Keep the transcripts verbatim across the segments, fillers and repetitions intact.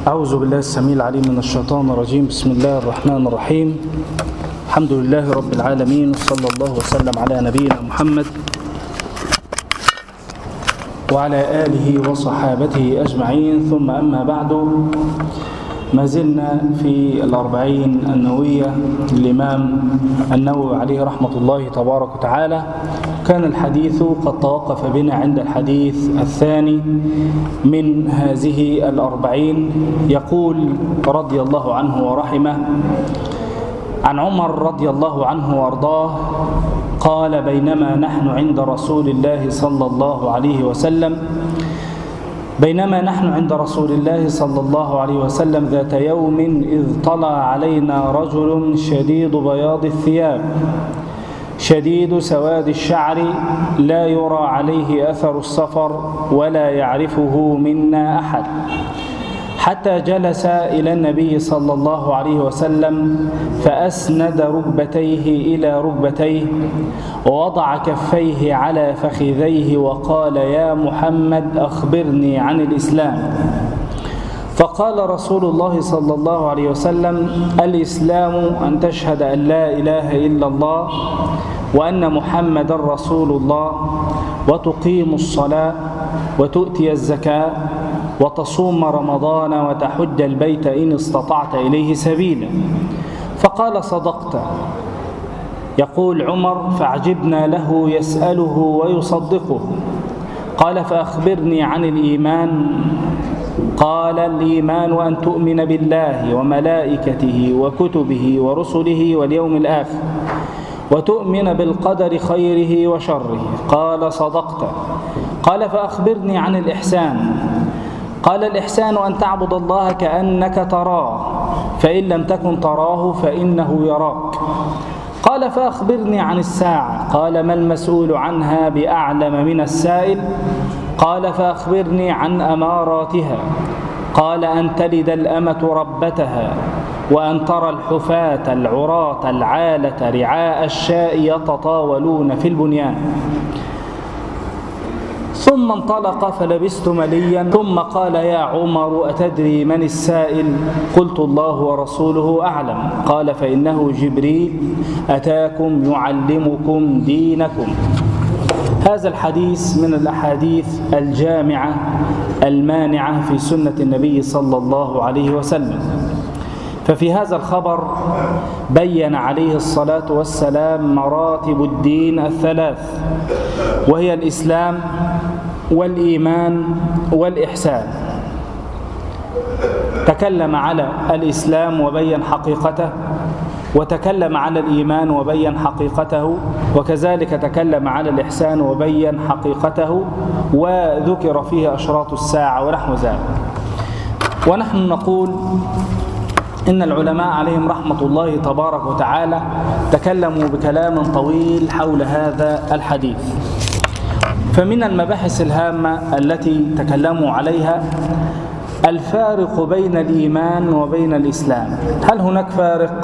أعوذ بالله السميع العليم من الشيطان الرجيم. بسم الله الرحمن الرحيم. الحمد لله رب العالمين، وصلى الله وسلم على نبينا محمد وعلى آله وصحابته أجمعين، ثم أما بعد، ما زلنا في الأربعين النووية للإمام النووي عليه رحمة الله تبارك وتعالى. كان الحديث قد توقف بنا عند الحديث الثاني من هذه الأربعين. يقول رضي الله عنه ورحمه: عن عمر رضي الله عنه وارضاه قال: بينما نحن عند رسول الله صلى الله عليه وسلم بينما نحن عند رسول الله صلى الله عليه وسلم ذات يوم إذ طلع علينا رجل شديد بياض الثياب شديد سواد الشعر لا يرى عليه أثر السفر ولا يعرفه منا أحد، حتى جلس إلى النبي صلى الله عليه وسلم فأسند ركبتيه إلى ركبتيه ووضع كفيه على فخذيه وقال: يا محمد أخبرني عن الإسلام. فقال رسول الله صلى الله عليه وسلم: الإسلام أن تشهد أن لا إله إلا الله وأن محمد رسول الله، وتقيم الصلاة وتؤتي الزكاة وتصوم رمضان وتحج البيت إن استطعت إليه سبيلا. فقال: صدقت. يقول عمر: فعجبنا له يسأله ويصدقه. قال: فأخبرني عن الإيمان. قال: الإيمان أن تؤمن بالله وملائكته وكتبه ورسله واليوم الآخر، وتؤمن بالقدر خيره وشره. قال: صدقت. قال: فأخبرني عن الإحسان. قال: الإحسان أن تعبد الله كأنك تراه، فإن لم تكن تراه فإنه يراك. قال: فأخبرني عن الساعة. قال: ما المسؤول عنها بأعلم من السائل. قال: فأخبرني عن أماراتها. قال: أن تلد الأمة ربتها، وأن ترى الحفاة العراة العالة رعاء الشاء يتطاولون في البنيان. ثم انطلق فلبست مليا، ثم قال: يا عمر أتدري من السائل؟ قلت: الله ورسوله أعلم. قال: فإنه جبريل أتاكم يعلمكم دينكم. هذا الحديث من الأحاديث الجامعة المانعة في سنة النبي صلى الله عليه وسلم. ففي هذا الخبر بين عليه الصلاة والسلام مراتب الدين الثلاث، وهي الإسلام والإيمان والإحسان. تكلم على الإسلام وبين حقيقته، وتكلم على الإيمان وبين حقيقته، وكذلك تكلم على الإحسان وبين حقيقته، وذكر فيه أشراط الساعة ونحو ذلك. ونحن نقول إن العلماء عليهم رحمة الله تبارك وتعالى تكلموا بكلام طويل حول هذا الحديث. فمن المباحث الهامة التي تكلموا عليها الفارق بين الإيمان وبين الإسلام. هل هناك فارق؟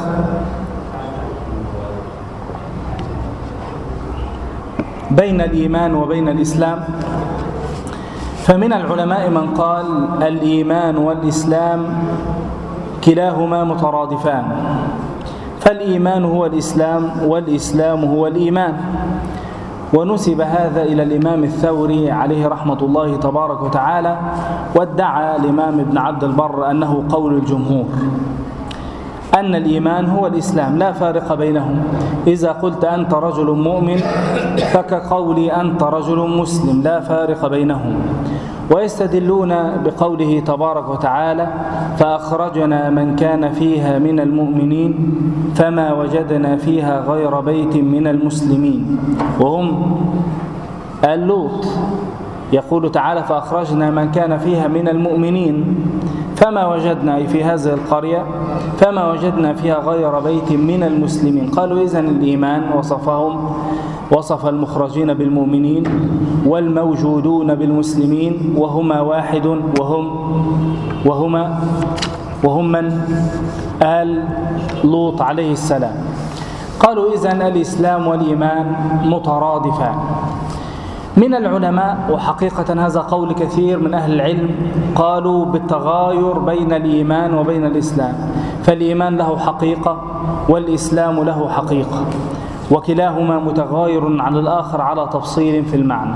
بين الإيمان وبين الإسلام؟ فمن العلماء من قال الإيمان والإسلام كلاهما مترادفان، فالإيمان هو الإسلام والإسلام هو الإيمان. ونسب هذا إلى الإمام الثوري عليه رحمة الله تبارك وتعالى، وادعى الإمام ابن عبد البر أنه قول الجمهور، أن الإيمان هو الإسلام لا فارق بينهم. إذا قلت أنت رجل مؤمن فكقولي أنت رجل مسلم، لا فارق بينهم. ويستدلون بقوله تبارك وتعالى: فأخرجنا من كان فيها من المؤمنين فما وجدنا فيها غير بيت من المسلمين، وهم آل لوط. يقول تعالى: فأخرجنا من كان فيها من المؤمنين فما وجدنا، أي في هذه القرية فما وجدنا فيها غير بيت من المسلمين. قالوا: إذن الإيمان وصفهم وصف المخرجين بالمؤمنين والموجودون بالمسلمين، وهما واحد، وهم وهما وهم من؟ آل لوط عليه السلام. قالوا: إذن الإسلام والإيمان مترادفان. من العلماء، وحقيقة هذا قول كثير من أهل العلم، قالوا بالتغاير بين الإيمان وبين الإسلام، فالإيمان له حقيقة والإسلام له حقيقة، وكلاهما متغاير عن الآخر على تفصيل في المعنى.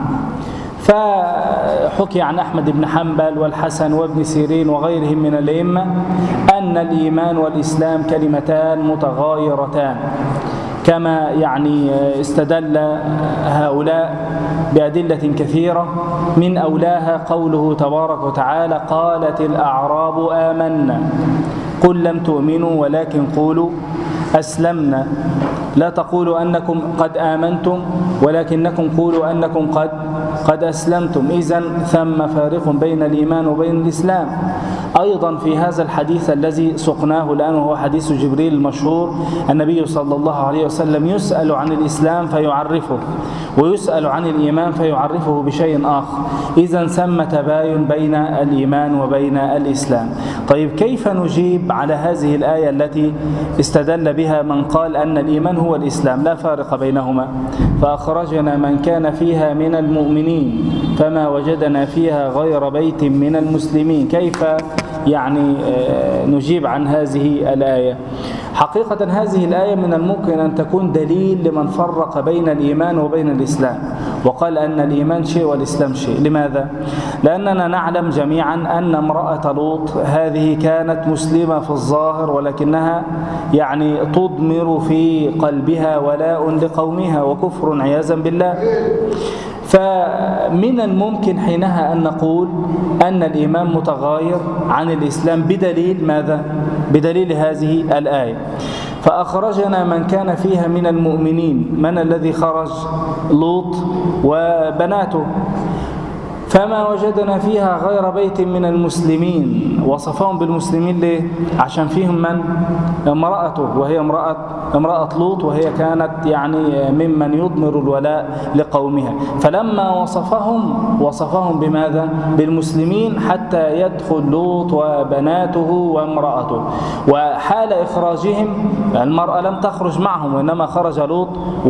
فحكي عن أحمد بن حنبل والحسن وابن سيرين وغيرهم من الأئمة أن الإيمان والإسلام كلمتان متغايرتان، كما يعني استدل هؤلاء بأدلة كثيرة، من أولاها قوله تبارك وتعالى: قالت الأعراب آمنا قل لم تؤمنوا ولكن قولوا أسلمنا، لا تقولوا أنكم قد آمنتم ولكنكم قولوا أنكم قد قد أسلمتم. إذن ثم فارق بين الإيمان وبين الإسلام. أيضا في هذا الحديث الذي سقناه الآن وهو حديث جبريل المشهور، النبي صلى الله عليه وسلم يسأل عن الإسلام فيعرفه، ويسأل عن الإيمان فيعرفه بشيء آخر. إذن ثم تباين بين الإيمان وبين الإسلام. طيب كيف نجيب على هذه الآية التي استدل بها من قال أن الإيمان هو الإسلام لا فارق بينهما؟ فأخرجنا من كان فيها من المؤمنين فما وجدنا فيها غير بيت من المسلمين. كيف يعني نجيب عن هذه الآية؟ حقيقة هذه الآية من الممكن أن تكون دليل لمن فرق بين الإيمان وبين الإسلام وقال أن الإيمان شيء والإسلام شيء. لماذا؟ لأننا نعلم جميعا أن امرأة لوط هذه كانت مسلمة في الظاهر، ولكنها يعني تضمر في قلبها ولاء لقومها وكفر عياذا بالله. فمن الممكن حينها أن نقول أن الإيمان متغاير عن الإسلام بدليل ماذا؟ بدليل هذه الآية. فأخرجنا من كان فيها من المؤمنين، من الذي خرج؟ لوط وبناته. فما وجدنا فيها غير بيت من المسلمين. وصفهم بالمسلمين ليه؟ عشان فيهم من؟ امرأته، وهي امرأة امرأة لوط، وهي كانت يعني ممن يضمر الولاء لقومها. فلما وصفهم وصفهم بماذا؟ بالمسلمين، حتى يدخل لوط وبناته وامرأته. وحال إخراجهم المرأة لم تخرج معهم، وإنما خرج لوط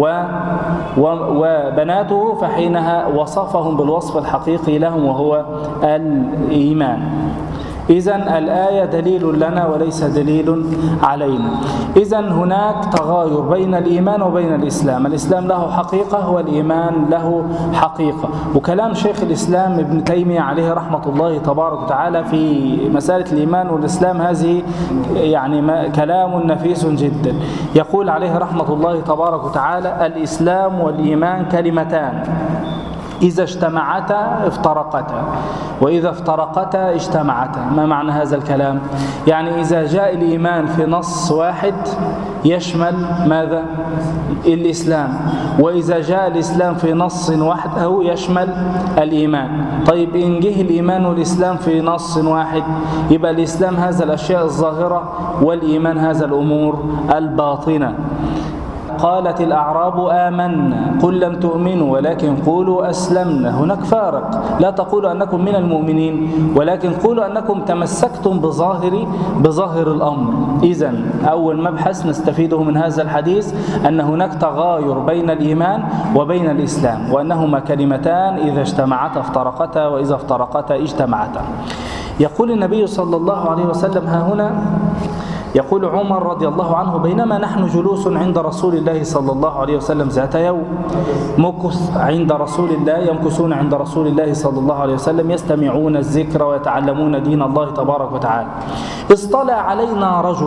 وبناته، فحينها وصفهم بالوصف الحقيقي لهم وهو الإيمان. إذن الآية دليل لنا وليس دليل علينا. إذن هناك تغاير بين الإيمان وبين الإسلام، الإسلام له حقيقة والإيمان له حقيقة. وكلام شيخ الإسلام ابن تيمية عليه رحمة الله تبارك وتعالى في مسألة الإيمان والإسلام هذه يعني كلام نفيس جدا. يقول عليه رحمة الله تبارك وتعالى: الإسلام والإيمان كلمتان إذا اجتمعتا افترقتا وإذا افترقتا اجتمعتا. ما معنى هذا الكلام؟ يعني إذا جاء الإيمان في نص واحد يشمل ماذا؟ الإسلام، وإذا جاء الإسلام في نص واحد أو يشمل الإيمان. طيب إن جه الإيمان والإسلام في نص واحد يبقى الإسلام هذا الأشياء الظاهرة والإيمان هذا الأمور الباطنة. قالت الأعراب آمنا قل لم تؤمنوا ولكن قولوا أسلمنا. هناك فارق، لا تقولوا أنكم من المؤمنين ولكن قولوا أنكم تمسكتم بظاهر بظاهر الأمر. إذن أول مبحث نستفيده من هذا الحديث أن هناك تغاير بين الإيمان وبين الإسلام، وأنهما كلمتان إذا اجتمعتا افترقتا وإذا افترقتا اجتمعتا. يقول النبي صلى الله عليه وسلم ها هنا، يقول عمر رضي الله عنه: بينما نحن جلوس عند رسول الله صلى الله عليه وسلم ذات يوم، مكث عند رسول الله، يمكثون عند رسول الله صلى الله عليه وسلم يستمعون الذكر ويتعلمون دين الله تبارك وتعالى، اصطلع علينا رجل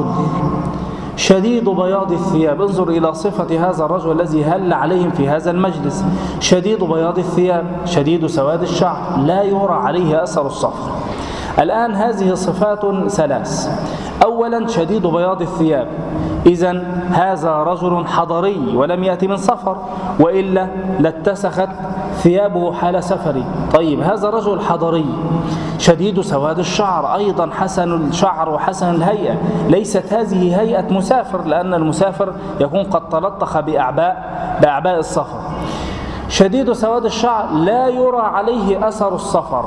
شديد بياض الثياب. انظر إلى صفة هذا الرجل الذي هل عليهم في هذا المجلس: شديد بياض الثياب، شديد سواد الشعر، لا يرى عليه أثر الصفر. الآن هذه صفات ثلاث. أولا شديد بياض الثياب، إذن هذا رجل حضري ولم يأتي من سفر، وإلا لاتسخت ثيابه حال سفره. طيب هذا رجل حضري شديد سواد الشعر، أيضا حسن الشعر وحسن الهيئة، ليست هذه هيئة مسافر، لأن المسافر يكون قد تلطخ بأعباء بأعباء السفر. شديد سواد الشعر لا يرى عليه أثر السفر،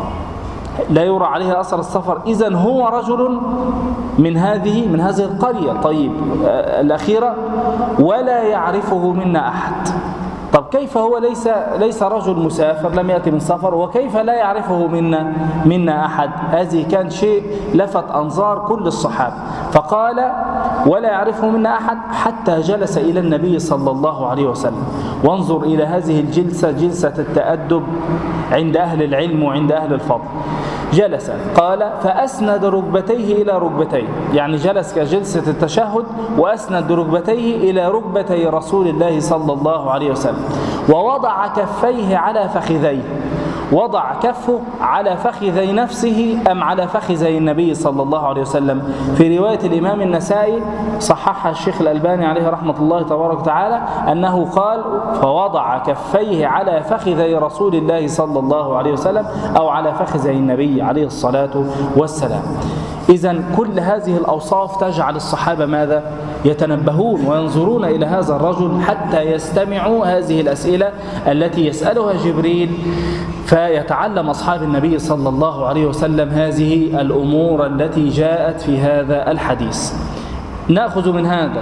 لا يرى عليه أثر السفر، إذن هو رجل من هذه من هذه القرية. طيب الأخيرة: ولا يعرفه منا أحد. طب كيف هو ليس ليس رجل مسافر لم يأتي من سفر، وكيف لا يعرفه منا منا أحد؟ هذه كان شيء لفت أنظار كل الصحابة. فقال ولا يعرفه منا أحد حتى جلس إلى النبي صلى الله عليه وسلم. وانظر إلى هذه الجلسة، جلسة التأدب عند أهل العلم وعند أهل الفضل. جلس قال فأسند ركبتيه إلى ركبتيه، يعني جلس كجلسة التشهد وأسند ركبتيه إلى ركبتي رسول الله صلى الله عليه وسلم، ووضع كفيه على فخذيه. وضع كفه على فخذي نفسه أم على فخذي النبي صلى الله عليه وسلم؟ في رواية الإمام النسائي صححها الشيخ الألباني عليه رحمة الله تبارك وتعالى أنه قال فوضع كفيه على فخذي رسول الله صلى الله عليه وسلم أو على فخذي النبي عليه الصلاة والسلام. إذن كل هذه الأوصاف تجعل الصحابة ماذا؟ يتنبهون وينظرون إلى هذا الرجل حتى يستمعوا هذه الأسئلة التي يسألها جبريل، فيتعلم أصحاب النبي صلى الله عليه وسلم هذه الأمور التي جاءت في هذا الحديث. نأخذ من هذا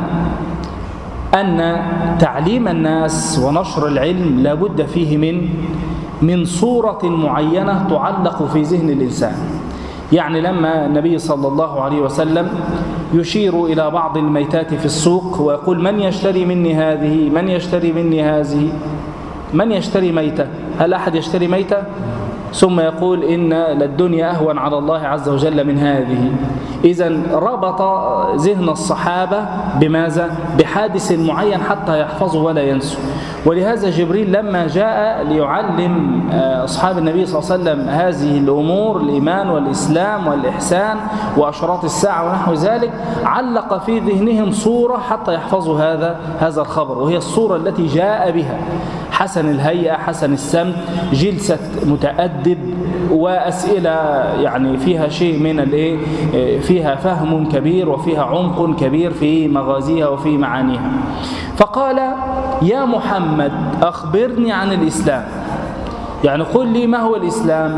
أن تعليم الناس ونشر العلم لابد فيه من من صورة معينة تعلق في ذهن الإنسان. يعني لما النبي صلى الله عليه وسلم يشير إلى بعض الميتات في السوق ويقول من يشتري مني هذه، من يشتري مني هذه، من يشتري ميتة؟ هل أحد يشتري ميتة؟ ثم يقول إن للدنيا أهون على الله عز وجل من هذه. إذن ربط ذهن الصحابة بماذا؟ بحادث معين حتى يحفظوا ولا ينسوا. ولهذا جبريل لما جاء ليعلم أصحاب النبي صلى الله عليه وسلم هذه الأمور، الإيمان والإسلام والإحسان وأشراط الساعة ونحو ذلك، علق في ذهنهم صورة حتى يحفظوا هذا هذا الخبر، وهي الصورة التي جاء بها: حسن الهيئة، حسن السمت، جلسة متأدب، وأسئلة يعني فيها شيء من الايه، فيها فهم كبير وفيها عمق كبير في مغازيها وفي معانيها. فقال يا محمد أخبرني عن الإسلام، يعني قل لي ما هو الإسلام؟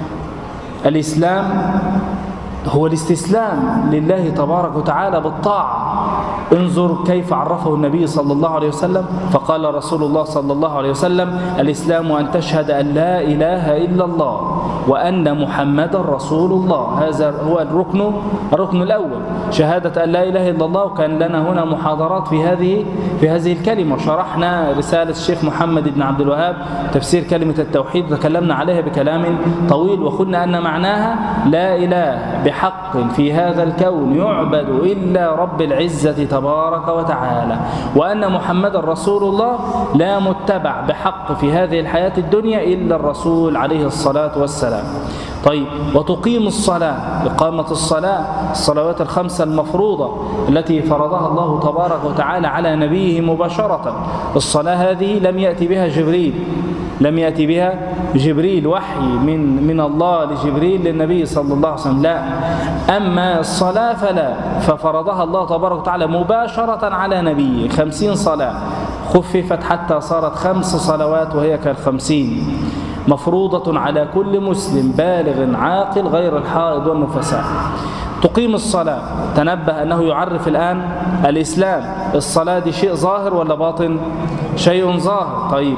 الإسلام هو الاستسلام لله تبارك وتعالى بالطاعة. انظر كيف عرفه النبي صلى الله عليه وسلم، فقال رسول الله صلى الله عليه وسلم الإسلام أن تشهد أن لا إله إلا الله وأن محمدا رسول الله. هذا هو الركن الركن الأول، شهادة أن لا إله إلا الله. وكان لنا هنا محاضرات في هذه في هذه الكلمة، وشرحنا رسالة الشيخ محمد بن عبد الوهاب تفسير كلمة التوحيد، تكلمنا عليها بكلام طويل، وقلنا أن معناها لا إله بحق في هذا الكون يعبد إلا رب العزة تبارك وتعالى، وأن محمد رسول الله لا متبع بحق في هذه الحياة الدنيا إلا الرسول عليه الصلاة والسلام. طيب، وتقيم الصلاة، إقامة الصلاة، الصلوات الخمسة المفروضة التي فرضها الله تبارك وتعالى على نبيه مباشرة. الصلاة هذه لم يأتي بها جبريل، لم يأتي بها جبريل وحي من من الله لجبريل للنبي صلى الله عليه وسلم، لا. أما الصلاة فلا، ففرضها الله تبارك وتعالى مباشرة على نبيه. خمسين صلاة خففت حتى صارت خمس صلوات وهي كالخمسين، مفروضة على كل مسلم بالغ عاقل غير الحائض والنفساء. تقيم الصلاة، تنبه أنه يعرف الآن الإسلام. الصلاة دي شيء ظاهر ولا باطن؟ شيء ظاهر. طيب،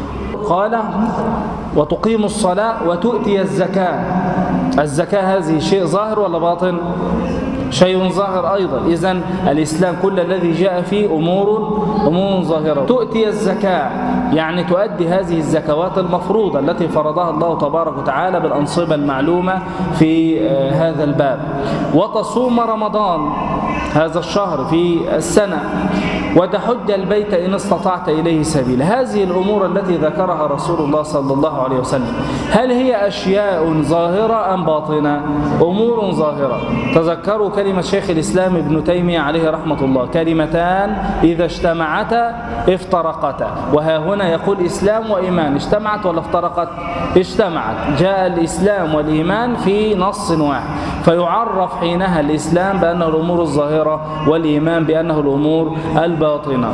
قال وتقيم الصلاة وتؤتي الزكاة. الزكاة هذه شيء ظاهر ولا باطن؟ شيء ظاهر أيضا. إذن الإسلام كل الذي جاء فيه أمور أمور ظاهرة. تؤتي الزكاة يعني تؤدي هذه الزكوات المفروضة التي فرضها الله تبارك وتعالى بالأنصبة المعلومة في هذا الباب. وتصوم رمضان هذا الشهر في السنة، وتحج البيت إن استطعت إليه سبيلا. هذه الأمور التي ذكرها رسول الله صلى الله عليه وسلم، هل هي أشياء ظاهرة أم باطنة؟ أمور ظاهرة. تذكروا كلمة شيخ الإسلام ابن تيمية عليه رحمة الله: كلمتان إذا اجتمعتا افترقتا. وها هنا يقول إسلام وإيمان، اجتمعت ولا افترقت؟ اجتمعت. جاء الإسلام والإيمان في نص واحد، فيعرف حينها الإسلام بأنه الأمور الظاهرة، والإيمان بأنه الأمور الباطنة.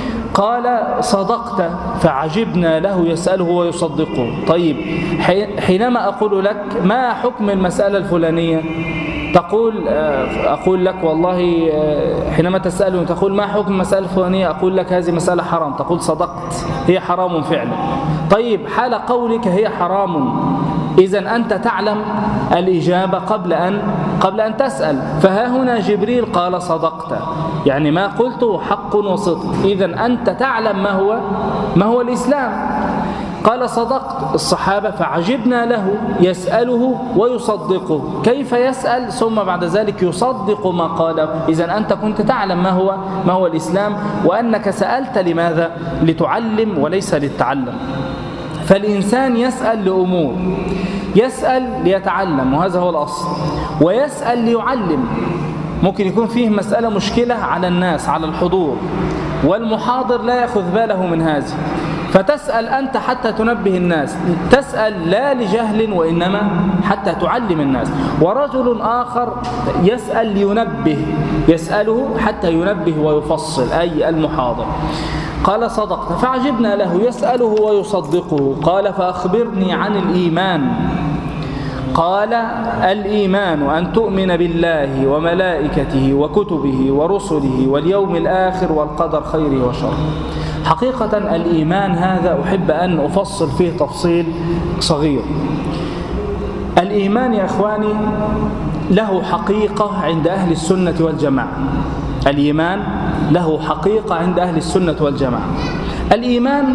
قال صدقت، فعجبنا له يسأله ويصدقه. طيب، حينما أقول لك ما حكم المسألة الفلانية، تقول أقول لك والله حينما تسألني تقول ما حكم مسألة فلانية، أقول لك هذه مسألة حرام، تقول صدقت هي حرام فعلا. طيب حال قولك هي حرام، إذن أنت تعلم الإجابة قبل أن قبل أن تسأل، فها هنا جبريل قال صدقت، يعني ما قلته حق وصدق، إذن أنت تعلم ما هو ما هو الإسلام. قال صدقت. الصحابة فعجبنا له، يسأله ويصدقه، كيف يسأل ثم بعد ذلك يصدق ما قاله؟ إذن أنت كنت تعلم ما هو ما هو الإسلام، وأنك سألت لماذا؟ لتعلم وليس للتعلم. فالإنسان يسأل لأمور، يسأل ليتعلم وهذا هو الأصل، ويسأل ليعلم. ممكن يكون فيه مسألة مشكلة على الناس، على الحضور، والمحاضر لا يأخذ باله من هذه، فتسأل أنت حتى تنبه الناس، تسأل لا لجهل وإنما حتى تعلم الناس. ورجل آخر يسأل لينبه، يسأله حتى ينبه ويفصل، أي المحاضر. قال صدقت. فعجبنا له، يسأله ويصدقه. قال فأخبرني عن الإيمان. قال الإيمان أن تؤمن بالله وملائكته وكتبه ورسله واليوم الآخر والقدر خيره وشره. حقيقة الإيمان هذا أحب أن أفصل فيه تفصيل صغير. الإيمان يا أخواني له حقيقة عند أهل السنة والجماعة. الإيمان له حقيقة عند أهل السنة والجماعة. الإيمان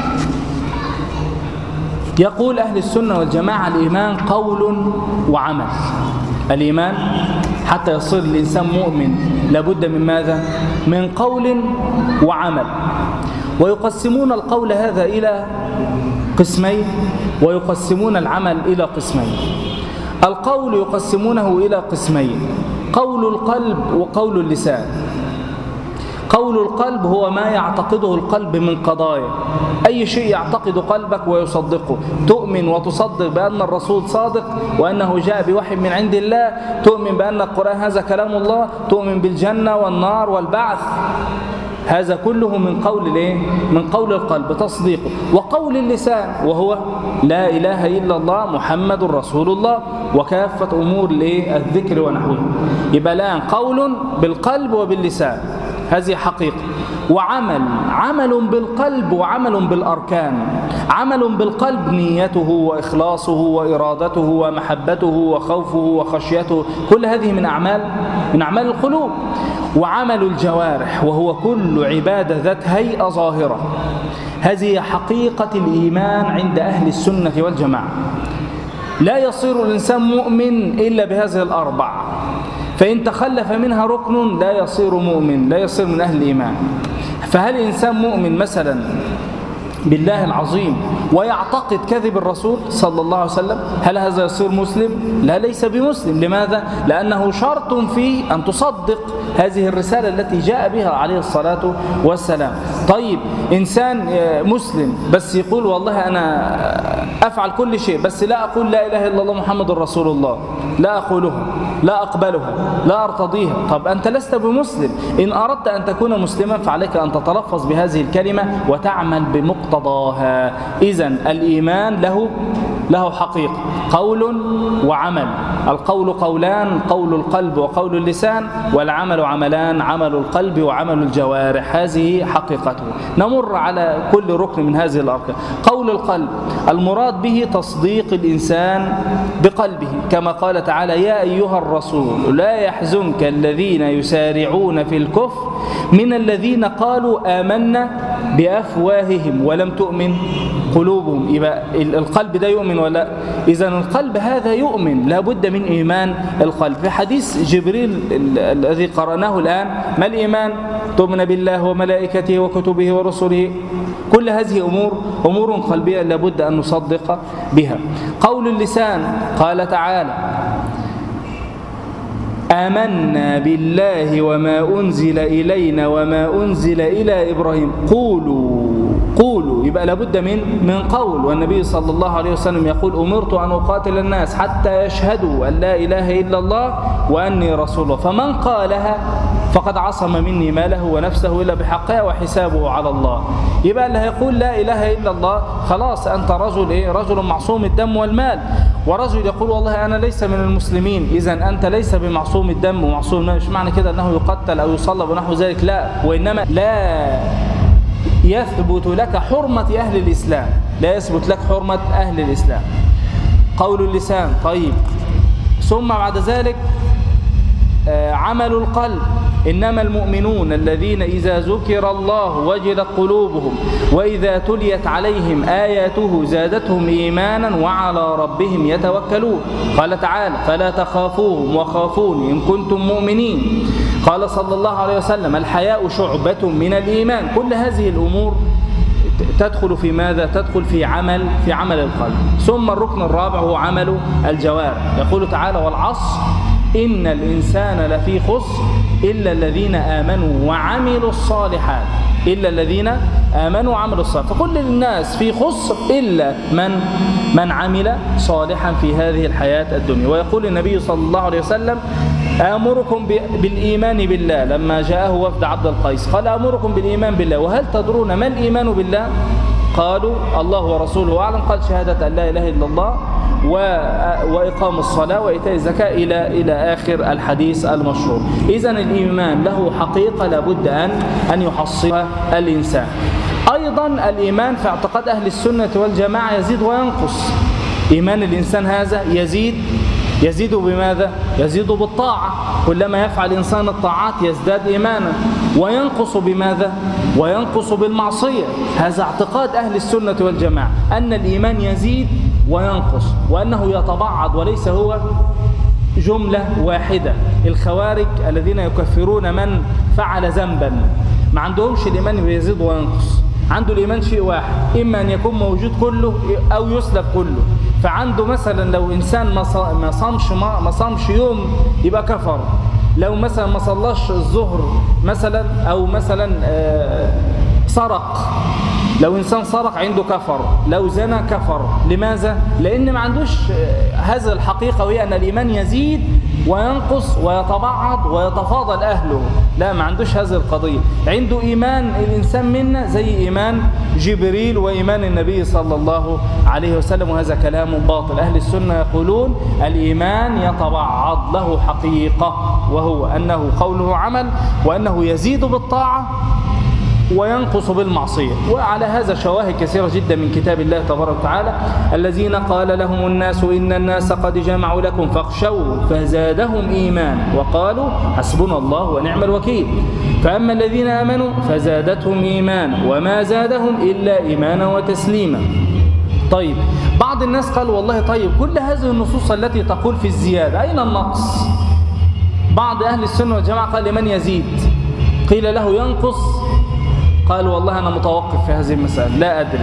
يقول أهل السنة والجماعة الإيمان قول وعمل. الإيمان حتى يصير الإنسان مؤمن لابد من ماذا؟ من قول وعمل. ويقسمون القول هذا إلى قسمين، ويقسمون العمل إلى قسمين. القول يقسمونه إلى قسمين: قول القلب وقول اللسان. قول القلب هو ما يعتقده القلب من قضايا، أي شيء يعتقد قلبك ويصدقه. تؤمن وتصدق بأن الرسول صادق وأنه جاء بوحي من عند الله، تؤمن بأن القرآن هذا كلام الله، تؤمن بالجنة والنار والبعث. هذا كله من قول الايه؟ من قول القلب تصديقه. وقول اللسان وهو لا إله إلا الله محمد رسول الله، وكافة أمور الايه؟ الذكر ونحوه. يبقى الآن قول بالقلب وباللسان، هذه حقيقة. وعمل، عمل بالقلب وعمل بالأركان. عمل بالقلب نيته وإخلاصه وإرادته ومحبته وخوفه وخشيته، كل هذه من أعمال من أعمال القلوب. وعمل الجوارح وهو كل عبادة ذات هيئة ظاهرة. هذه حقيقة الإيمان عند أهل السنة والجماعة. لا يصير الإنسان مؤمن إلا بهذه الأربع، فإن تخلف منها ركن لا يصير مؤمن، لا يصير من أهل الإيمان. فهل الإنسان مؤمن مثلا بالله العظيم ويعتقد كذب الرسول صلى الله عليه وسلم؟ هل هذا يصير مسلم؟ لا، ليس بمسلم. لماذا؟ لأنه شرط في أن تصدق هذه الرسالة التي جاء بها عليه الصلاة والسلام. طيب إنسان مسلم بس يقول والله أنا أفعل كل شيء بس لا أقول لا إله إلا الله محمد رسول الله، لا أقولها، لا أقبلها، لا أرتضيها. طب أنت لست بمسلم. إن أردت أن تكون مسلما فعليك أن تتلفظ بهذه الكلمة وتعمل بمقتضاها. إذن الإيمان له له حقيقة، قول وعمل. القول قولان، قول القلب وقول اللسان، والعمل عملان، عمل القلب وعمل الجوارح. هذه حقيقته. نمر على كل ركن من هذه الأركان. قول القلب المراد به تصديق الإنسان بقلبه، كما قال تعالى: يا أيها الرسول لا يحزنك الذين يسارعون في الكفر من الذين قالوا آمنا بأفواههم ولم تؤمن قلوبهم. يبقى القلب ده يؤمن ولا؟ إذن القلب هذا يؤمن، لا بد من إيمان القلب. في حديث جبريل الذي قرأناه الآن، ما الإيمان؟ تؤمن بالله وملائكته وكتبه ورسله. كل هذه أمور أمور قلبية لا بد أن نصدق بها. قول اللسان قال تعالى: آمنا بالله وما أنزل إلينا وما أنزل إلى إبراهيم قولوا قولوا. يبقى لابد من من قول. والنبي صلى الله عليه وسلم يقول: أمرت أن أقاتل الناس حتى يشهدوا أن لا إله إلا الله وأني رسول الله، فمن قالها فقد عصم مني ماله ونفسه إلا بحقها وحسابه على الله. يبقى اللي هيقول لا إله إلا الله خلاص أنت رجل إيه؟ رجل معصوم الدم والمال. ورجل يقول والله أنا ليس من المسلمين، إذن أنت ليس بمعصوم الدم ومعصوم الدم، مش معنى كده أنه يقتل أو يصلب ونحو ذلك، لا، وإنما لا يثبت لك حرمة أهل الإسلام، لا يثبت لك حرمة أهل الإسلام. قول اللسان طيب، ثم بعد ذلك عمل القلب، إنما المؤمنون الذين إذا ذكر الله وجلت قلوبهم وإذا تليت عليهم آياته زادتهم إيمانا وعلى ربهم يتوكلون. قال تعالى فلا تخافوهم وخافوني إن كنتم مؤمنين. قال صلى الله عليه وسلم الحياء شعبة من الإيمان. كل هذه الأمور تدخل في ماذا؟ تدخل في عمل في عمل القلب. ثم الركن الرابع هو عمل الجوارح. يقول تعالى والعصر إن الإنسان لفي خسر إلا الذين آمنوا وعملوا الصالحات، إلا الذين آمنوا وعملوا الصالحات، فكل الناس في خسر إلا من من عمل صالحا في هذه الحياة الدنيا. ويقول النبي صلى الله عليه وسلم آمركم بالإيمان بالله لما جاءه وفد عبد القيس، قال آمركم بالإيمان بالله وهل تدرون ما الإيمان بالله؟ قالوا الله ورسوله أعلم. قال شهادة أن لا إله إلا الله وإقام الصلاة وإيتاء الزكاة إلى إلى آخر الحديث المشهور. إذن الإيمان له حقيقة لابد أن أن يحصلها الإنسان. أيضا الإيمان في اعتقاد أهل السنة والجماعة يزيد وينقص. إيمان الإنسان هذا يزيد يزيد بماذا؟ يزيد بالطاعة، كلما يفعل الإنسان الطاعات يزداد إيمانا. وينقص بماذا؟ وينقص بالمعصية. هذا اعتقاد أهل السنة والجماعة أن الإيمان يزيد وينقص، وأنه يتبعض وليس هو جملة واحدة. الخوارج الذين يكفرون من فعل ذنبا ما عندهمش الإيمان يزيد وينقص، عنده الإيمان شيء واحد، إما أن يكون موجود كله أو يسلب كله. فعنده مثلا لو إنسان ما صامش ما صامش يوم يبقى كفر، لو مثلا ما صلاش الظهر مثلا أو مثلا سرق، لو إنسان سرق عنده كفر، لو زنى كفر. لماذا؟ لأن ما عندوش هذه الحقيقة، وهي أن الإيمان يزيد وينقص ويتبعض ويتفاضل أهله. لا، ما عندوش هذه القضية. عنده إيمان الإنسان منا زي إيمان جبريل وإيمان النبي صلى الله عليه وسلم، وهذا كلام باطل. أهل السنة يقولون الإيمان يتبعض، له حقيقة، وهو أنه قوله عمل، وأنه يزيد بالطاعة وينقص بالمعصية. وعلى هذا شواهد كثيرة جدا من كتاب الله تبارك وتعالى. الذين قال لهم الناس إن الناس قد جمعوا لكم فاخشوا فزادهم إيمان وقالوا حسبنا الله ونعم الوكيل. فأما الذين آمنوا فزادتهم إيمان وما زادهم إلا إيمانا وتسليما. طيب، بعض الناس قال والله طيب كل هذه النصوص التي تقول في الزيادة أين النقص؟ بعض أهل السنة والجماعة قال لمن يزيد؟ قيل له ينقص، قال والله أنا متوقف في هذه المسألة لا أدري.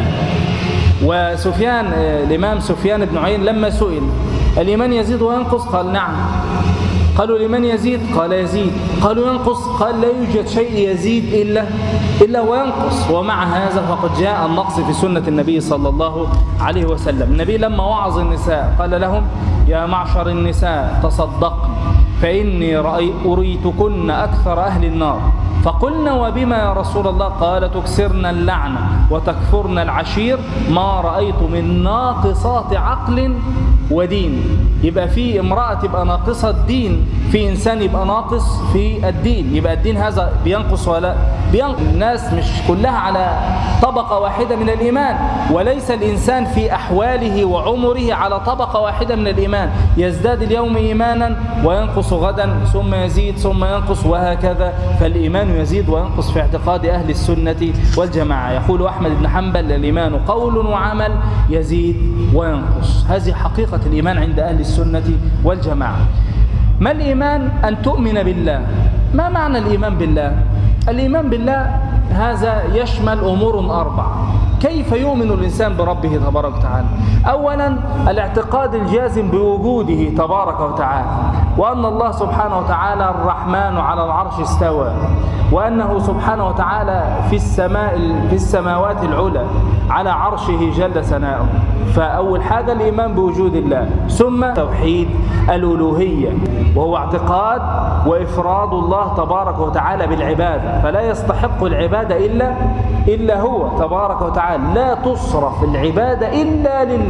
وسفيان الإمام سفيان بن عيين لما سئل الإيمان يزيد وينقص؟ قال نعم. قالوا لمن يزيد؟ قال يزيد. قالوا ينقص؟ قال لا يوجد شيء يزيد إلا إلا وينقص. ومع هذا فقد جاء النقص في سنة النبي صلى الله عليه وسلم. النبي لما وعظ النساء قال لهم يا معشر النساء تصدقن فإني أريتكن أكثر أهل النار. فقلنا وبما يا رسول الله؟ قال تكسرن اللعنة وتكفرن العشير ما رأيت من ناقصات عقل ودين. يبقى في امرأة تبقى ناقصة الدين، في إنسان يبقى ناقص في الدين. يبقى الدين هذا بينقص ولا بينقص؟ الناس مش كلها على طبقة واحدة من الإيمان، وليس الإنسان في أحواله وعمره على طبقة واحدة من الإيمان. يزداد اليوم إيمانا وينقص غدا، ثم يزيد ثم ينقص، وهكذا. فالإيمان يزيد وينقص في اعتقاد أهل السنة والجماعة. يقول أحمد بن حنبل الإيمان قول وعمل يزيد وينقص. هذه حقيقة الإيمان عند أهل السنة والجماعة. ما الإيمان؟ أن تؤمن بالله. ما معنى الإيمان بالله؟ الإيمان بالله هذا يشمل أمور أربعة. كيف يؤمن الإنسان بربه تبارك وتعالى؟ أولا الاعتقاد الجازم بوجوده تبارك وتعالى، وأن الله سبحانه وتعالى الرحمن على العرش استوى، وأنه سبحانه وتعالى في السماء في السماوات العلى على عرشه جل ثناؤه. فأول حاجة الإيمان بوجود الله. ثم توحيد الألوهية، وهو اعتقاد وإفراد الله تبارك وتعالى بالعبادة، فلا يستحق العبادة إلا إلا هو تبارك وتعالى. لا تصرف العبادة إلا لله.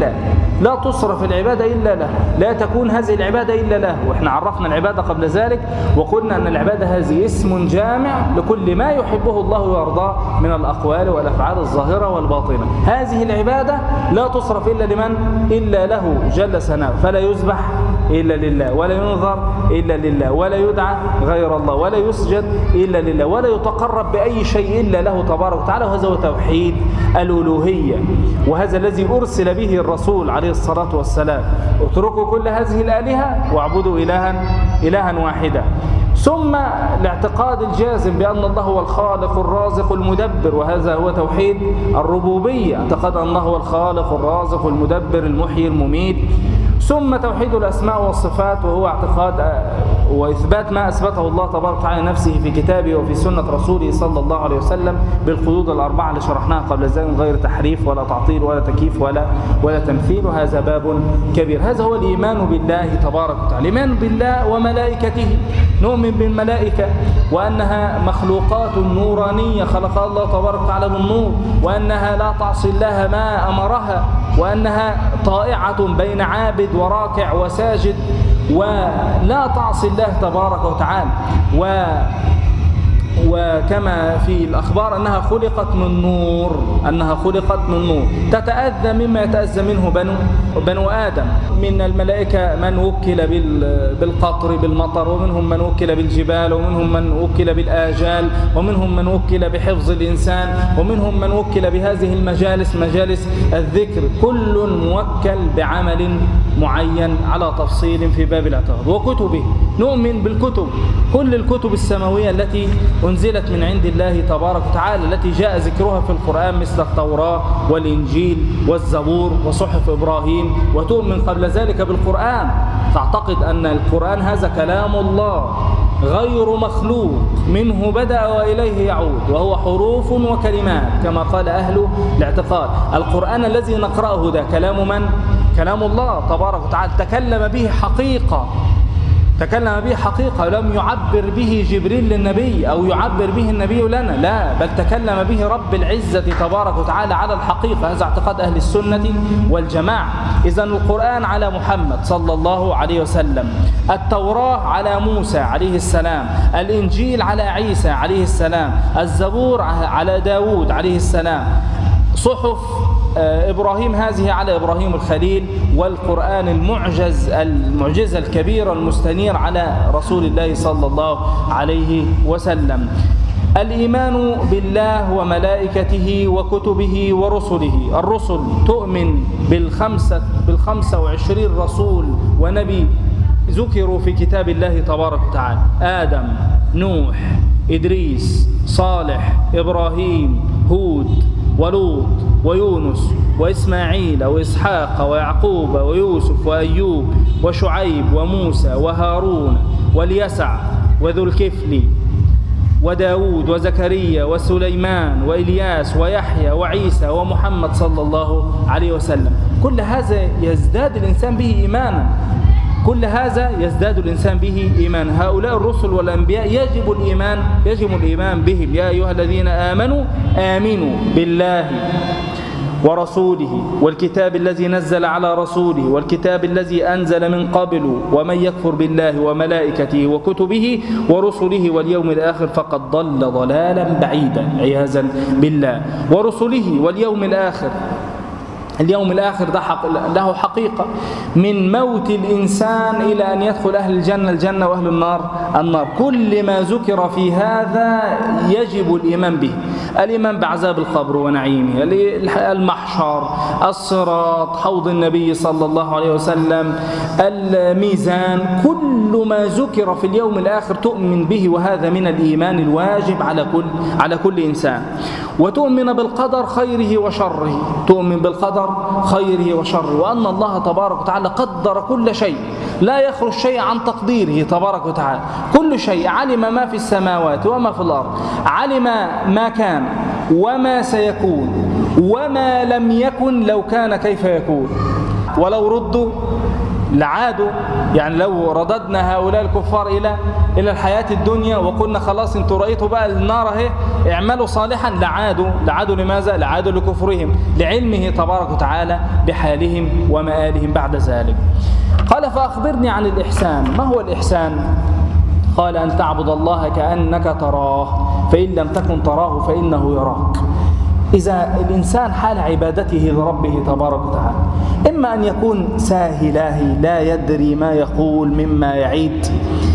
لله، لا تصرف العبادة إلا له، لا تكون هذه العبادة إلا له. وإحنا عرفنا العبادة قبل ذلك وقلنا أن العبادة هذه اسم جامع لكل ما يحبه الله ويرضاه من الأقوال والأفعال الظاهرة والباطنة. هذه العبادة لا تصرف إلا لمن؟ إلا له جل ثناؤه، فلا يذبح إلا لله، ولا ينظر إلا لله، ولا يدعى غير الله، ولا يسجد إلا لله، ولا يتقرب بأي شيء إلا له تبارك وتعالى. وهذا هو توحيد الألوهية، وهذا الذي أرسل به الرسول عليه الصلاة والسلام. اتركوا كل هذه الآلهة واعبدوا إلها إلها واحدا. ثم الاعتقاد الجازم بأن الله هو الخالق الرازق المدبر، وهذا هو توحيد الربوبية، اعتقاد أن الله هو الخالق الرازق المدبر المحيي المميت. ثم توحيد الأسماء والصفات، وهو اعتقاد وإثبات ما أثبته الله تبارك وتعالى نفسه في كتابه وفي سنة رسوله صلى الله عليه وسلم بالقيود الأربعة اللي شرحناها قبل ذلك، من غير تحريف ولا تعطيل ولا تكييف ولا ولا تمثيل. وهذا باب كبير. هذا هو الإيمان بالله تبارك وتعالى. الإيمان بالله وملائكته، نؤمن بالملائكة وأنها مخلوقات نورانية خلقها الله تبارك وتعالى بالنور، وأنها لا تعصي الله ما أمرها، وأنها طائعة بين عابد وراكع وساجد، ولا تعصي الله تبارك وتعالى. و وكما في الأخبار أنها خلقت من نور، أنها خلقت من نور، تتأذى مما يتأذى منه بنو, بنو آدم. من الملائكة من وكل بالقطر بالمطر، ومنهم من وكل بالجبال، ومنهم من وكل بالآجال، ومنهم من وكل بحفظ الإنسان، ومنهم من وكل بهذه المجالس مجالس الذكر. كل موكل بعمل معين على تفصيل في باب الاعتقاد. وكتبه، نؤمن بالكتب، كل الكتب السماوية التي أنزلت من عند الله تبارك وتعالى، التي جاء ذكرها في القرآن مثل التوراة والإنجيل والزبور وصحف إبراهيم. وتؤمن قبل ذلك بالقرآن، تعتقد أن القرآن هذا كلام الله غير مخلوق، منه بدأ وإليه يعود، وهو حروف وكلمات كما قال أهل الاعتقاد. القرآن الذي نقرأه ده كلام من؟ كلام الله تبارك وتعالى، تكلم به حقيقة، تكلم به حقيقة، لم يعبر به جبريل للنبي أو يعبر به النبي لنا، لا، بل تكلم به رب العزة تبارك وتعالى على الحقيقة. هذا اعتقاد أهل السنة والجماعة. إذن القرآن على محمد صلى الله عليه وسلم، التوراة على موسى عليه السلام، الإنجيل على عيسى عليه السلام، الزبور على داود عليه السلام، صحف إبراهيم هذه على إبراهيم الخليل، والقرآن المعجز المعجزة الكبيرة المستنير على رسول الله صلى الله عليه وسلم. الإيمان بالله وملائكته وكتبه ورسله. الرسل تؤمن بالخمسة, بالخمسة وعشرين رسول ونبي ذكروا في كتاب الله تبارك وتعالى: آدم، نوح، إدريس، صالح، إبراهيم، هود، ولوط، ويونس، وإسماعيل، وإسحاق، ويعقوب، ويوسف، وأيوب، وشعيب، وموسى، وهارون، واليسع، وذو الكفل، وداود، وزكريا، وسليمان، وإلياس، ويحيى، وعيسى، ومحمد صلى الله عليه وسلم. كل هذا يزداد الإنسان به إيمانا، كل هذا يزداد الإنسان به إيمان. هؤلاء الرسل والأنبياء يجب الإيمان يجب الإيمان بهم. يا أيها الذين آمنوا آمنوا بالله ورسوله والكتاب الذي نزل على رسوله والكتاب الذي أنزل من قبل، ومن يكفر بالله وملائكته وكتبه ورسله واليوم الآخر فقد ضل ضلالا بعيدا، عياذا بالله. ورسله واليوم الآخر، اليوم الآخر ده حق له حقيقة، من موت الإنسان إلى أن يدخل أهل الجنة الجنة وأهل النار النار. كل ما ذكر في هذا يجب الإيمان به. الإيمان بعذاب القبر ونعيمه، المحشر، الصراط، حوض النبي صلى الله عليه وسلم، الميزان، كل ما ذكر في اليوم الآخر تؤمن به، وهذا من الإيمان الواجب على كل على كل إنسان. وتؤمن بالقدر خيره وشره، تؤمن بالقدر خيره وشره، وأن الله تبارك وتعالى قدر كل شيء، لا يخرج شيء عن تقديره تبارك وتعالى. كل شيء علم ما في السماوات وما في الأرض، علم ما كان وما سيكون وما لم يكن لو كان كيف يكون، ولو ردوا لعادوا. يعني لو رددنا هؤلاء الكفار إلى إلى الحياة الدنيا وقلنا خلاص انتوا رأيتوا بقى النار اهي اعملوا صالحا، لعادوا. لعادوا لماذا؟ لعادوا لكفرهم، لعلمه تبارك وتعالى بحالهم ومآلهم بعد ذلك. قال فأخبرني عن الإحسان. ما هو الإحسان؟ قال أن تعبد الله كأنك تراه فإن لم تكن تراه فإنه يراك. إذا الإنسان حال عبادته لربه تبارك وتعالى إما أن يكون ساهي لاهي لا يدري ما يقول مما يعيد،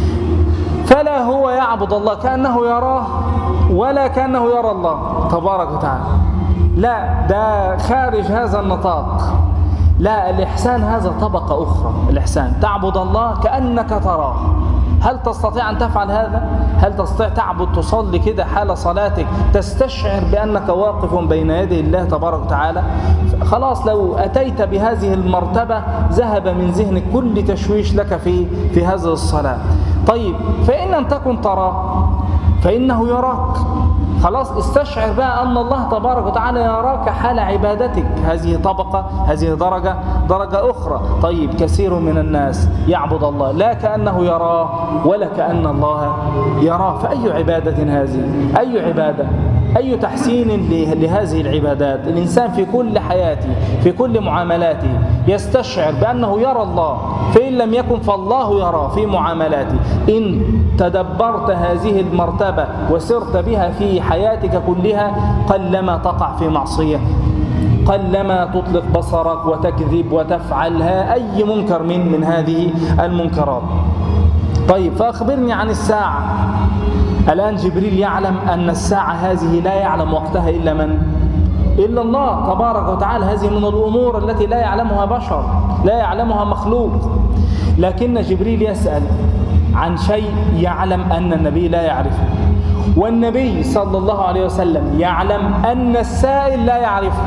فلا هو يعبد الله كأنه يراه ولا كأنه يرى الله تبارك وتعالى، لا، ده خارج هذا النطاق. لا، الإحسان هذا طبقة أخرى. الإحسان تعبد الله كأنك تراه. هل تستطيع أن تفعل هذا؟ هل تستطيع تعبد تصلي كده حال صلاتك تستشعر بأنك واقف بين يدي الله تبارك وتعالى؟ خلاص لو أتيت بهذه المرتبة ذهب من ذهنك كل تشويش لك في في هذه الصلاة. طيب فإن لم تكن تراه فإنه يراك. خلاص استشعر بقى أن الله تبارك وتعالى يراك حال عبادتك. هذه طبقة، هذه درجة درجة أخرى. طيب كثير من الناس يعبد الله لا كأنه يراه ولا كأن الله يراه، فأي عبادة هذه؟ أي عبادة؟ أي تحسين لهذه العبادات؟ الإنسان في كل حياته في كل معاملاته يستشعر بأنه يرى الله، فإن لم يكن فالله يراه في معاملاته. إن تدبرت هذه المرتبة وسرت بها في حياتك كلها قلما تقع في معصية، قلما تطلق بصرك وتكذب وتفعلها أي منكر من من هذه المنكرات. طيب فأخبرني عن الساعة. الآن جبريل يعلم أن الساعة هذه لا يعلم وقتها إلا من؟ إلا الله تبارك وتعالى. هذه من الأمور التي لا يعلمها بشر، لا يعلمها مخلوق. لكن جبريل يسأل عن شيء يعلم أن النبي لا يعرفه، والنبي صلى الله عليه وسلم يعلم أن السائل لا يعرفه.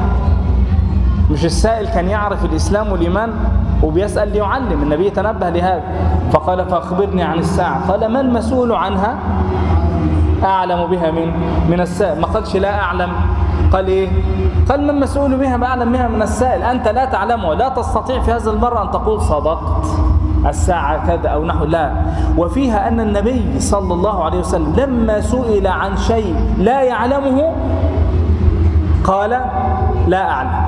مش السائل كان يعرف الإسلام والإيمان وبيسأل ليعلم، النبي تنبه لهذا فقال فأخبرني عن الساعة. قال ما المسؤول عنها أعلم بها من من السائل. ما قالش لا أعلم، قال إيه؟ قال ما المسؤول بها بأعلم بها من السائل. أنت لا تعلمه، لا تستطيع في هذه المرة أن تقول صدقت الساعة كذا أو نحو، لا. وفيها أن النبي صلى الله عليه وسلم لما سئل عن شيء لا يعلمه قال لا أعلم.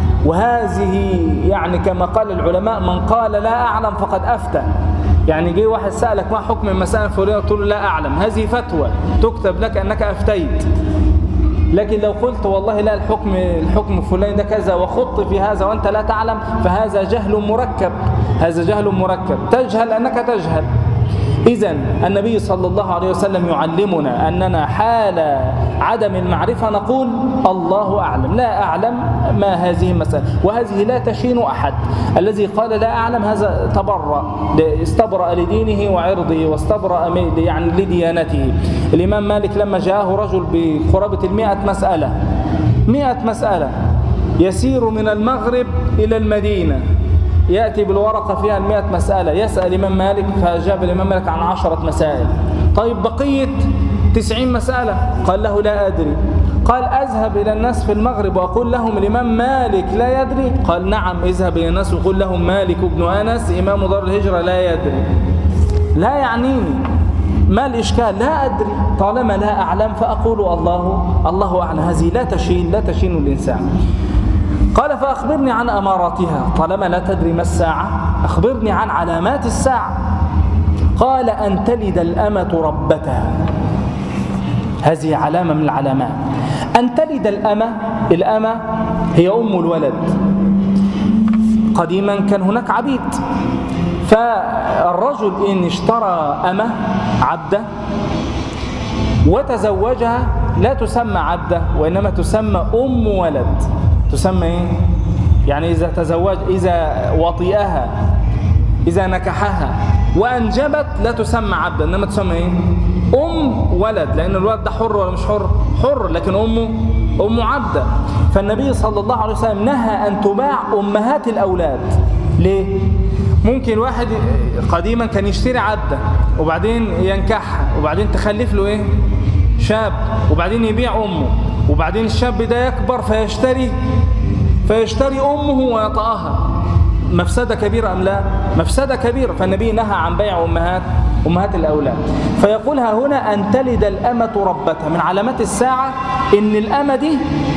وهذه يعني كما قال العلماء من قال لا أعلم فقد أفتى. يعني جاي واحد سألك ما حكم المسألة الفلانية تقول له لا أعلم، هذه فتوى تكتب لك أنك أفتيت. لكن لو قلت والله لا الحكم الحكم الفلاني ده كذا وخط في هذا وأنت لا تعلم فهذا جهل مركب، هذا جهل مركب، تجهل أنك تجهل. إذن النبي صلى الله عليه وسلم يعلمنا أننا حال عدم المعرفة نقول الله أعلم، لا أعلم ما هذه المسألة. وهذه لا تشين أحد. الذي قال لا أعلم هذا تبرأ، استبرأ لدينه وعرضه واستبرأ يعني لديانته. الإمام مالك لما جاءه رجل بقرابة المئة مسألة مئة مسألة يسير من المغرب إلى المدينة، يأتي بالورقة فيها المئة مسألة، يسأل الإمام مالك فأجاب الإمام مالك عن عشرة مسائل. طيب بقية تسعين مسألة قال له لا أدري. قال أذهب إلى الناس في المغرب وأقول لهم الإمام مالك لا يدري؟ قال نعم، اذهب إلى الناس وقول لهم مالك بن أنس إمام دار الهجرة لا يدري. لا يعنيني، ما الإشكال؟ لا أدري، طالما لا أعلم فأقول الله الله أعلم. هذه لا تشين لا تشين الإنسان. قال فأخبرني عن أماراتها. طالما لا تدري ما الساعة أخبرني عن علامات الساعة. قال أن تلد الأمة ربتها. هذه علامة من العلامات. أن تلد الأمة، الأمة هي أم الولد. قديما كان هناك عبيد، فالرجل إن اشترى أمة عبدة وتزوجها لا تسمى عبدة وإنما تسمى أم ولد. تسمى إيه؟ يعني إذا تزوج، إذا وطئها، إذا نكحها وأنجبت لا تسمى عبدة إنما تسمى إيه؟ أم ولد، لأن الولد ده حر ولا مش حر؟ حر، لكن أمه أم عبدة. فالنبي صلى الله عليه وسلم نهى أن تباع أمهات الأولاد. ليه؟ ممكن واحد قديما كان يشتري عبدة وبعدين ينكحها وبعدين تخلف له إيه؟ شاب، وبعدين يبيع أمه، وبعدين الشاب ده يكبر فيشتري فيشتري أمه ويطأها. مفسدة كبيرة أم لا؟ مفسدة كبيرة. فالنبي نهى عن بيع أمهات أمهات الأولاد. فيقولها هنا أن تلد الأمة ربتها. من علامات الساعة إن الأمة دي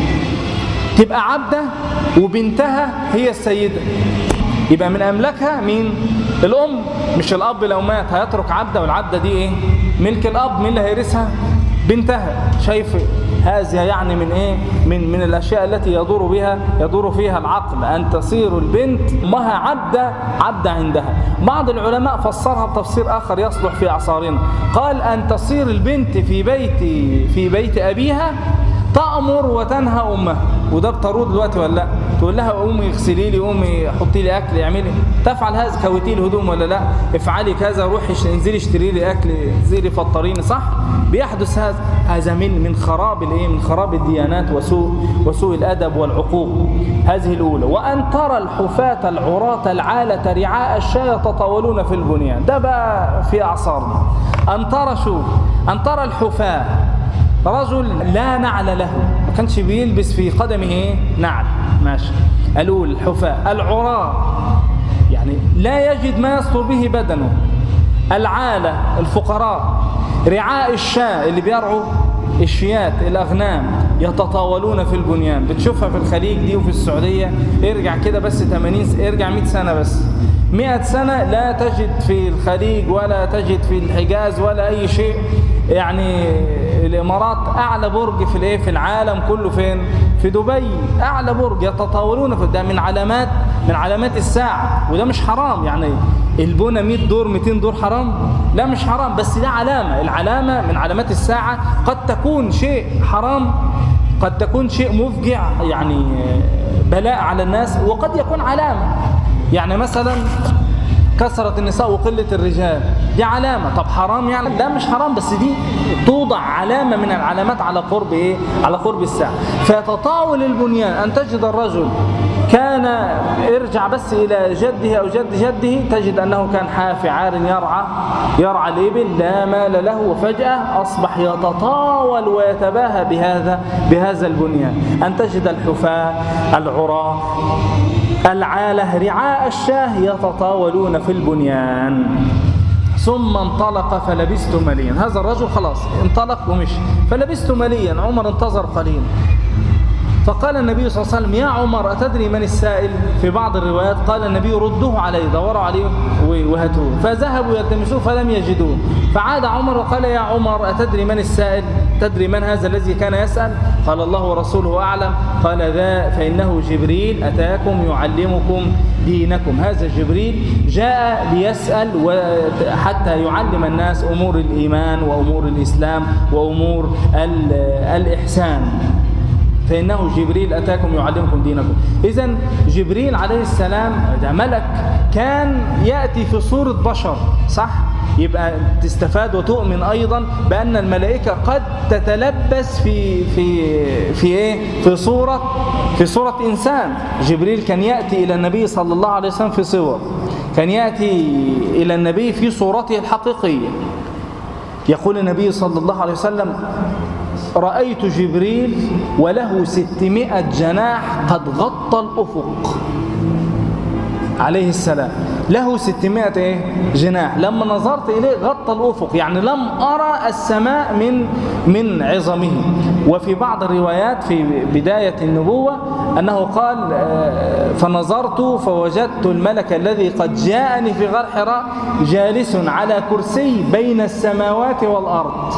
تبقى عبدة وبنتها هي السيدة، يبقى من أملاكها مين؟ الأم، مش الأب. لو مات هيترك عبدة، والعبدة دي إيه؟ ملك الأب. مين اللي هيرثها؟ بنتها. شايف هذه يعني من إيه؟ من من الأشياء التي يدور بها يدور فيها العقل، أن تصير البنت أمها عبدة عبدة عندها. بعض العلماء فسرها بتفسير آخر يصلح في أعصارنا، قال أن تصير البنت في بيت في بيت أبيها تأمر وتنهى أمها. وده بترود دلوقتي ولا لا؟ تقول لها قومي اغسلي لي، قومي حطي لي اكل، اعملي، تفعل هذا، كويتي لي هدوم ولا لا؟ افعلي كذا، روحي انزلي اشتري لي اكل، انزلي فطريني، صح؟ بيحدث هذا. هذا من من خراب الايه؟ من خراب الديانات وسوء وسوء الادب والعقوق. هذه الاولى. وان ترى الحفاة العراة العالة رعاء الشاة يتطاولون في البنيان. ده بقى في اعصارنا. ان ترى شوف ان ترى الحفاة، رجل لا نعل له، ما كانش بيلبس في قدمه ايه؟ نعل، ماشي. الأول الحفاة العراة، يعني لا يجد ما يستر به بدنه. العالة الفقراء. رعاء الشاة اللي بيرعوا الشيات الأغنام، يتطاولون في البنيان. بتشوفها في الخليج دي وفي السعودية. ارجع كده بس ثمانين، ارجع مئة سنة بس، مئة سنة لا تجد في الخليج ولا تجد في الحجاز ولا أي شيء. يعني الإمارات أعلى برج في الايه؟ في العالم كله فين؟ في دبي، أعلى برج. يتطاولون في ده من علامات من علامات الساعة. وده مش حرام، يعني البنى مئة دور مئتين دور حرام؟ لا مش حرام، بس ده علامة. العلامة من علامات الساعة. قد تكون شيء حرام، قد تكون شيء مفجع، يعني بلاء على الناس، وقد يكون علامة. يعني مثلا كثرة النساء وقلة الرجال، دي علامة. طب حرام يعني؟ لا مش حرام، بس دي توضع علامة من العلامات على قرب ايه؟ على قرب الساعة. فيتطاول البنيان. أن تجد الرجل كان، ارجع بس إلى جده أو جد جده، تجد أنه كان حافي عار يرعى يرعى الإبل، لا مال له، وفجأة أصبح يتطاول ويتباهى بهذا بهذا البنيان. أن تجد الحفاة العراة العالة رعاء الشاه يتطاولون في البنيان. ثم انطلق فلبست مليا. هذا الرجل خلاص انطلق ومشي. فلبست مليا. عمر انتظر قليلا، فقال النبي صلى الله عليه وسلم: يا عمر أتدري من السائل؟ في بعض الروايات قال النبي: ردوه عليه، دوروا عليه وهاتوه. فذهبوا يلتمسوه فلم يجدوه. فعاد عمر وقال: يا عمر أتدري من السائل؟ تدري من هذا الذي كان يسأل؟ قال: الله ورسوله أعلم. قال: ذا فإنه جبريل أتاكم يعلمكم دينكم. هذا جبريل جاء ليسأل حتى يعلم الناس أمور الإيمان وأمور الإسلام وأمور الإحسان. فإنه جبريل أتاكم يعلمكم دينكم. إذن جبريل عليه السلام ده ملك كان يأتي في صورة بشر، صح؟ يبقى تستفاد وتؤمن أيضا بأن الملائكة قد تتلبس في في في إيه؟ في صورة في صورة إنسان. جبريل كان يأتي إلى النبي صلى الله عليه وسلم في صور، كان يأتي إلى النبي في صورته الحقيقية. يقول النبي صلى الله عليه وسلم: رأيت جبريل وله ستمائة جناح قد غطى الأفق. عليه السلام له ستمائة إيه؟ جناح. لما نظرت إليه غطى الأفق، يعني لم أرى السماء من من عظمه. وفي بعض الروايات في بداية النبوة أنه قال: فنظرت فوجدت الملك الذي قد جاءني في غار حراء جالس على كرسي بين السماوات والأرض.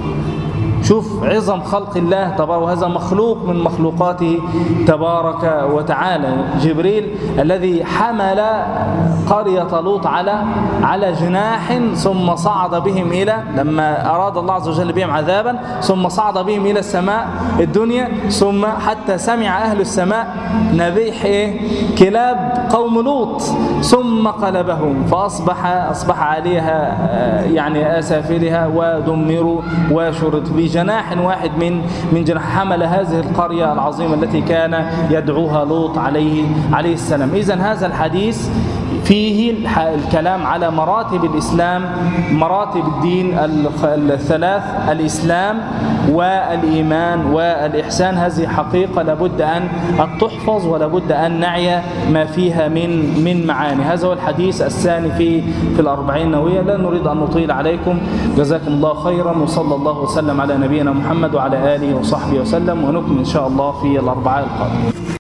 شوف عظم خلق الله تبارك، وهذا مخلوق من مخلوقاته تبارك وتعالى. جبريل الذي حمل قرية لوط على على جناح، ثم صعد بهم إلى، لما أراد الله عز وجل بهم عذابا، ثم صعد بهم إلى السماء الدنيا، ثم حتى سمع أهل السماء نبيح إيه؟ كلاب قوم لوط، ثم قلبهم فأصبح أصبح عليها يعني أسافلها ودمروا وشرد بجناح واحد من من جناح. حمل هذه القرية العظيمة التي كان يدعوها لوط عليه عليه السلام. إذن هذا الحديث فيه الكلام على مراتب الإسلام، مراتب الدين الثلاث: الإسلام والإيمان والإحسان. هذه حقيقة لابد أن تحفظ ولابد أن نعي ما فيها من من معاني. هذا هو الحديث الثاني في في الأربعين النووية. لا نريد أن نطيل عليكم، جزاكم الله خيرا، وصلى الله وسلم على نبينا محمد وعلى آله وصحبه وسلم، ونكمل إن شاء الله في الأربعاء القادم.